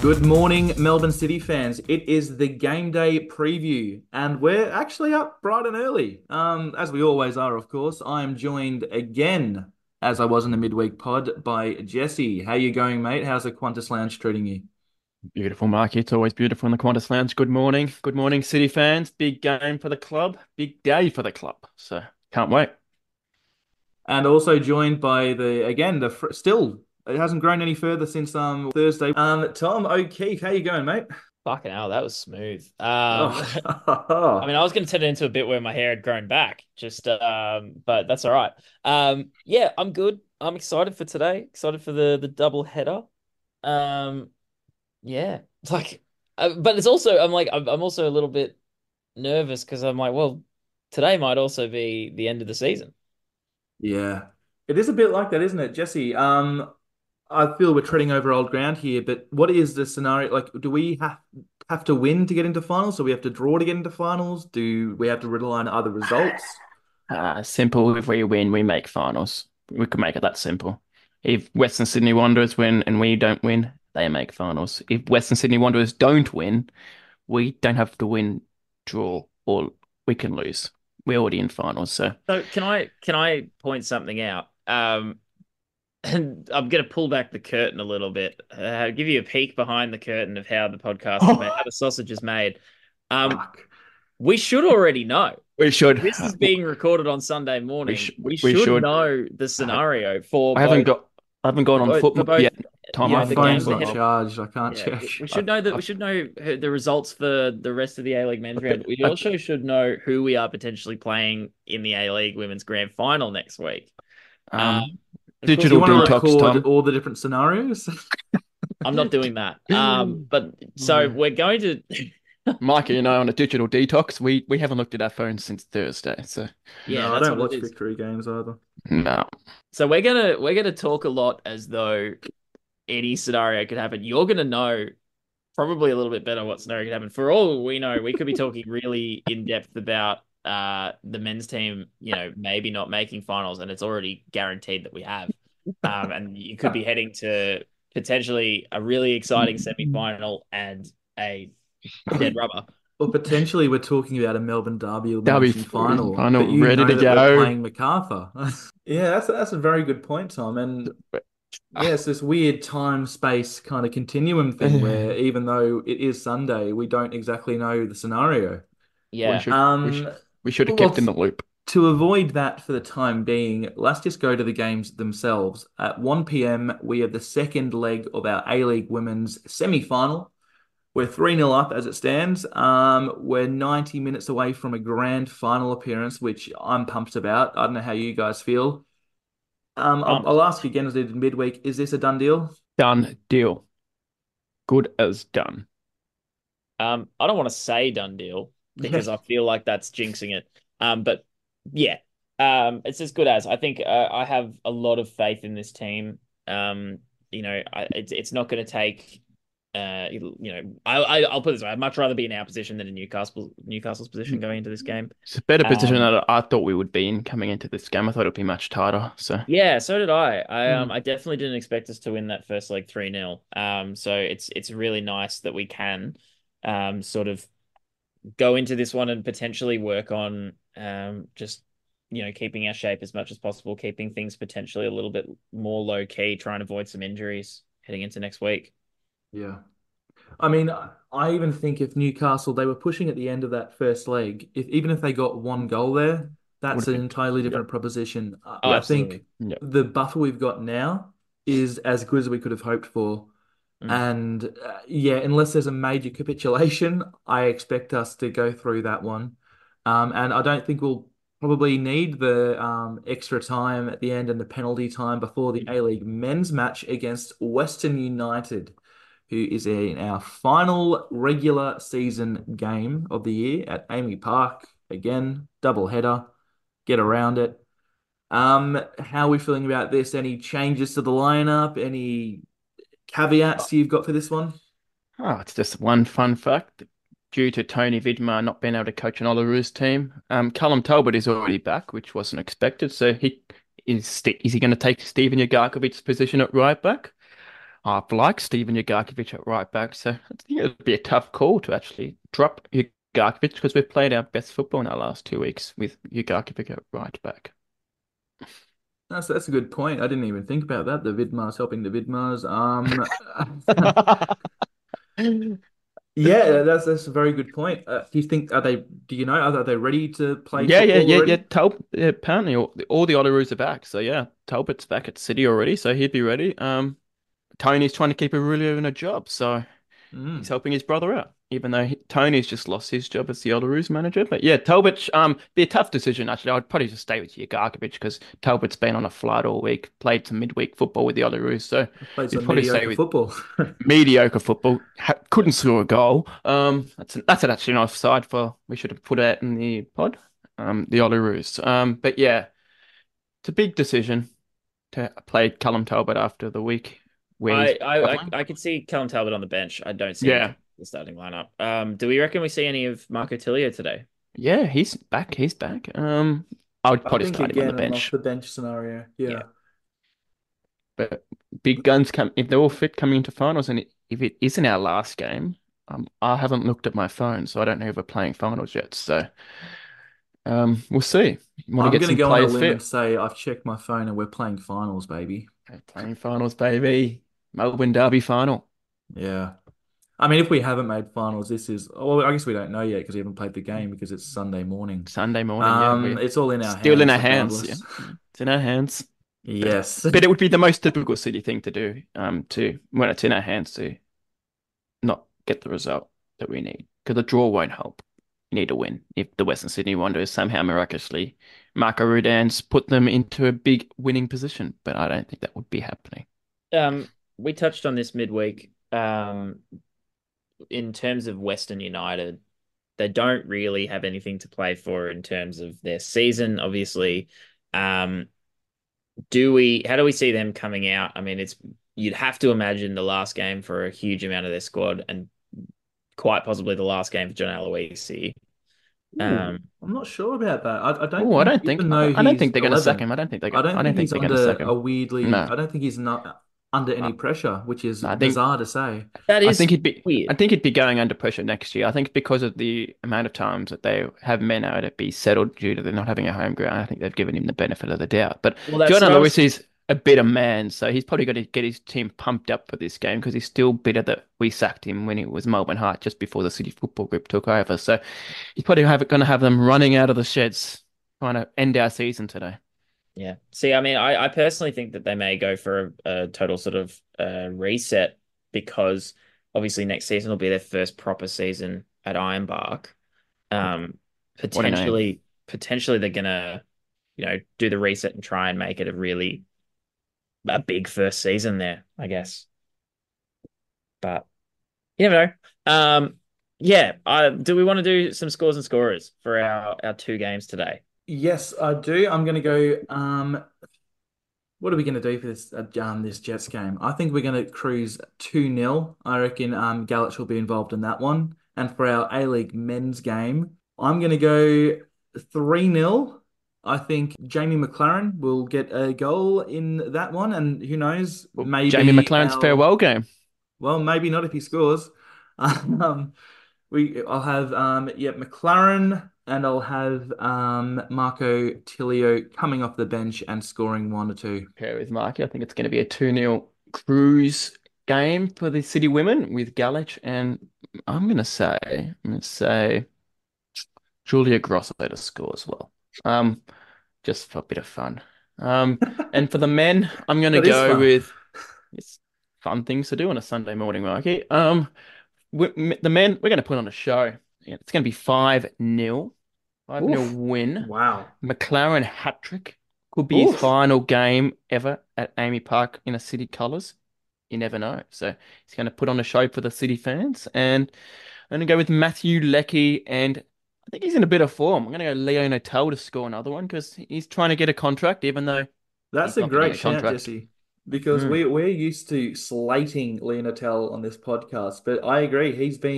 Good morning, Melbourne City fans. It is the game day preview, and we're actually up bright and early, as we always are, of course. I am joined again, as I was in the midweek pod, by Jesse. How you going, mate? How's the Qantas Lounge treating you? Beautiful, Marky. It's always beautiful in the Qantas Lounge. Good morning. Good morning, City fans. Big game for the club. Big day for the club. So can't wait. And also joined by still it hasn't grown any further since Thursday. Tom O'Keefe. How you going, mate? Fucking hell, that was smooth. I Oh, mean, I was going to turn it into a bit where my hair had grown back, but that's all right. Yeah, I'm good. I'm excited for today. Excited for the double header. Um, yeah, it's like, but it's also I'm also a little bit nervous because I'm like, well, today might also be the end of the season. yeah. It is a bit like that, isn't it, Jesse? I feel we're treading over old ground here, but what is the scenario? Like, do we have to win to get into finals? So we have to draw to get into finals? Do we have to rely on other results? Simple. If we win, we make finals. We could make it that simple. If Western Sydney Wanderers win and we don't win, they make finals. If Western Sydney Wanderers don't win, we don't have to win, draw, or we can lose. We're already in finals. So So can I point something out? And I'm going to pull back the curtain a little bit, give you a peek behind the curtain of how the podcast is made, how the sausage is made. Um, Fuck. we should already know. we should. This is being recorded on Sunday morning. We We should should. know the Uh, scenario for I haven't both, got. I haven't gone on foot for mode both. yet, Tom. I My Yeah, the haven't gone on phone's games foot not ahead. mode. charged. I can't Yeah, check. we should I've, know that. We I've, should know the results for the rest of the A League men's round. okay, We also should know who we are potentially playing in the A League Women's Grand Final next week. Um, um, of course, Do you digital want to detox, record Tom. all the different scenarios? I'm not doing that. But so Mm. we're going to, Micah and I on a digital detox. We haven't looked at our phones since Thursday, so yeah, No, I that's don't what it watch is. victory games either. no. So we're gonna talk a lot as though any scenario could happen. You're gonna know probably a little bit better what scenario could happen. For all we know, we could be talking really in depth about the men's team, maybe not making finals, and it's already guaranteed that we have. And you could be heading to potentially a really exciting semi-final and a dead rubber. Or potentially we're talking about a Melbourne Derby That'll be elimination final, final, but you ready know to that we're go. playing MacArthur. Yeah, that's a very good point, Tom. And yeah, it's this weird time space kind of continuum thing where even though it is Sunday, we don't exactly know the scenario. We Yeah. should we should Um, we should have well, kept in the loop. to avoid that for the time being, let's just go to the games themselves. At 1 p.m., we have the second leg of our A-League Women's semi-final. We're 3-0 up as it stands. We're 90 minutes away from a grand final appearance, which I'm pumped about. I don't know how you guys feel. Pumped. I'll ask again as I did midweek, is this a done deal? Done deal. Good as done. I don't want to say done deal Yeah. because I feel like that's jinxing it. But yeah, it's as good as. I think I have a lot of faith in this team. It's not going to take. I'll put it this way: I'd much rather be in our position than in Newcastle's position going into this game. It's a better position Um, than I thought we would be in coming into this game. I thought it'd be much tighter. So yeah, so did I. Hmm. I definitely didn't expect us to win that first leg 3-0. So it's really nice that we can sort of go into this one and potentially work on just keeping our shape as much as possible, keeping things potentially a little bit more low key, trying to avoid some injuries heading into next week. Yeah. I mean, I even think if Newcastle, they were pushing at the end of that first leg, if even if they got one goal there, would that's have an been entirely yep, different proposition. Oh, I yep, think absolutely. yep. the buffer we've got now is as good as we could have hoped for. Mm. And yeah, unless there's a major capitulation, I expect us to go through that one. And I don't think we'll probably need the extra time at the end and the penalty time before the A-League men's match against Western United, who is in our final regular season game of the year at Amy Park. Again, double header, get around it. How are we feeling about this? Any changes to the lineup? Any caveats you've got for this one? Oh, it's just one fun fact. Due to Tony Vidmar not being able to coach an Ollaroos team, Callum Talbot is already back, which wasn't expected. So is he going to take Steven Yagarkovic's position at right back? I like Steven Ugarkovic at right back, so I think it would be a tough call to actually drop Ugarkovic because we've played our best football in our last 2 weeks with Ugarkovic at right back. That's a good point. I didn't even think about that. The Vidmars helping the Vidmars. Yeah, that's a very good point. Do you think are they? Do you know are they ready to play football Yeah. already? Apparently, all the Ottaroos are back. So yeah, Talbot's back at City already, so he'd be ready. Tony's trying to keep Aurelio in a job, so he's Mm. helping his brother out, even though Tony's just lost his job as the Ottaroos manager. But yeah, Talbot, be a tough decision actually. I'd probably just stay with Garkovic because Talbot's been on a flight all week, played some midweek football with the Ottaroos, so Played you'd some probably stay mediocre with football. mediocre football. Yeah. Couldn't score a goal. That's actually an offside for we should have put it in the pod. The Ottaroos. But yeah, it's a big decision to play Callum Talbot after the week where he's traveling. I could see Callum Talbot on the bench. I don't see him Yeah, coming to the starting lineup. Do we reckon we see any of Marco Tilio today? yeah, he's back. He's back. I would I probably think start him on the again an off bench. the bench scenario. Yeah. Yeah. But big guns come if they're all fit coming into finals, and if it isn't our last game, I haven't looked at my phone, so I don't know if we're playing finals yet. So we'll see. You want to I'm get gonna some go on a players limb and fit. say I've checked my phone and we're playing finals, baby. Okay, playing finals, baby. Melbourne Derby final. Yeah. I mean, if we haven't made finals, this is, well, I guess we don't know yet because we haven't played the game because it's Sunday morning. Sunday morning, yeah, we're It's all in our still in hands our hands. Yeah, regardless. it's in our hands. But Yes. but it would be the most typical City thing to do. To when it's in our hands to not get the result that we need because the draw won't help. You need to win. If the Western Sydney Wanderers somehow miraculously Marco Rudan's put them into a big winning position, but I don't think that would be happening. We touched on this midweek. In terms of Western United, they don't really have anything to play for in terms of their season, obviously. Um, how do we see them coming out? I mean, it's you'd have to imagine the last game for a huge amount of their squad and quite possibly the last game for John Aloisi. Ooh, Um, I'm not sure about that. I don't Oh, think, even though I don't he's think they're going to sack 11, him. I I don't don't think think he's they're going to under sack a him. weirdly, No, I don't think he's not under I, any pressure, which is no, I think bizarre to say. that I is think weird. I think he'd be going under pressure next year. I think because of the amount of times that they have men out to be settled due to them not having a home ground, I think they've given him the benefit of the doubt. But Well, that's John what I was. Aloisi is a bitter man, so he's probably got to get his team pumped up for this game because he's still bitter that we sacked him when it was Melbourne Heart just before the City Football Group took over. So he's probably going to have them running out of the sheds trying to end our season today. Yeah. See, I mean, I personally think that they may go for a total sort of reset because obviously next season will be their first proper season at Ironbark. Um, What a name. potentially they're gonna, do the reset and try and make it a big first season there, I guess. But you never know. Yeah. Do we want to do some scores and scorers for our two games today? Yes, I do. I'm going to go. What are we going to do for this Jets game? I think we're going to cruise 2-0. I reckon Galich will be involved in that one. And for our A-League men's game, I'm going to go 3-0. I think Jamie McLaren will get a goal in that one, and who knows, Well, Jamie McLaren's farewell game. maybe not if he scores. Um, I'll have McLaren, and I'll have Marco Tilio coming off the bench and scoring one or two. Pair with Marky. I think it's going to be a 2-0 cruise game for the City women with Galich and I'm gonna say Julia Grosso to score as well. Um, just for a bit of fun. And for the men, I'm gonna That is go fun. with it's fun things to do on a Sunday morning, Marky. The men, we're gonna put on a show. Yeah, it's gonna be 5-0. 5-0 Oof. win. Wow. McLaren hat trick. Could be his Oof. final game ever at Amy Park in a City colours. You never know. So he's going to put on a show for the City fans. And I'm going to go with Matthew Leckie. And I think he's in a bit of form. I'm going to go Leo Natel to score another one because he's trying to get a contract, even though That's he's a not getting great a shout, contract. Jesse, because Mm. we're used to slating Leonatel on this podcast, but I agree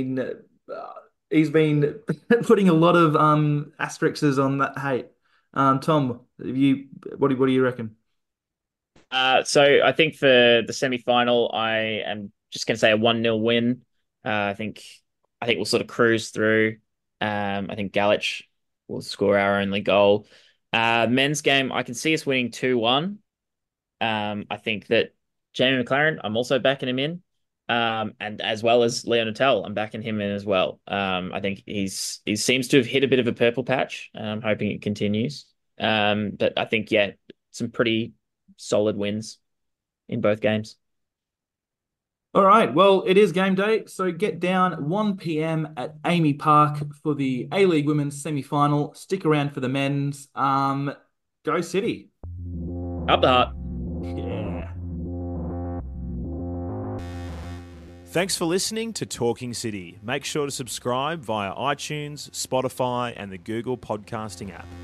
he's been putting a lot of asterisks on that hate. Tom, what do you reckon? So I think for the semi-final, I am just going to say a 1-0 win. I think we'll sort of cruise through. I think Galich will score our only goal. Men's game, I can see us winning 2-1. I think that Jamie McLaren, I'm also backing him in. And as well as Leon Natel, I'm backing him in as well. I think he seems to have hit a bit of a purple patch. And I'm hoping it continues. But I think, yeah, some pretty solid wins in both games. All right, well, it is game day, so get down 1 p.m. at Amy Park for the A-League Women's semi-final. Stick around for the men's. Go City. Up the heart. Yeah. Thanks for listening to Talking City. Make sure to subscribe via iTunes, Spotify, and the Google Podcasting app.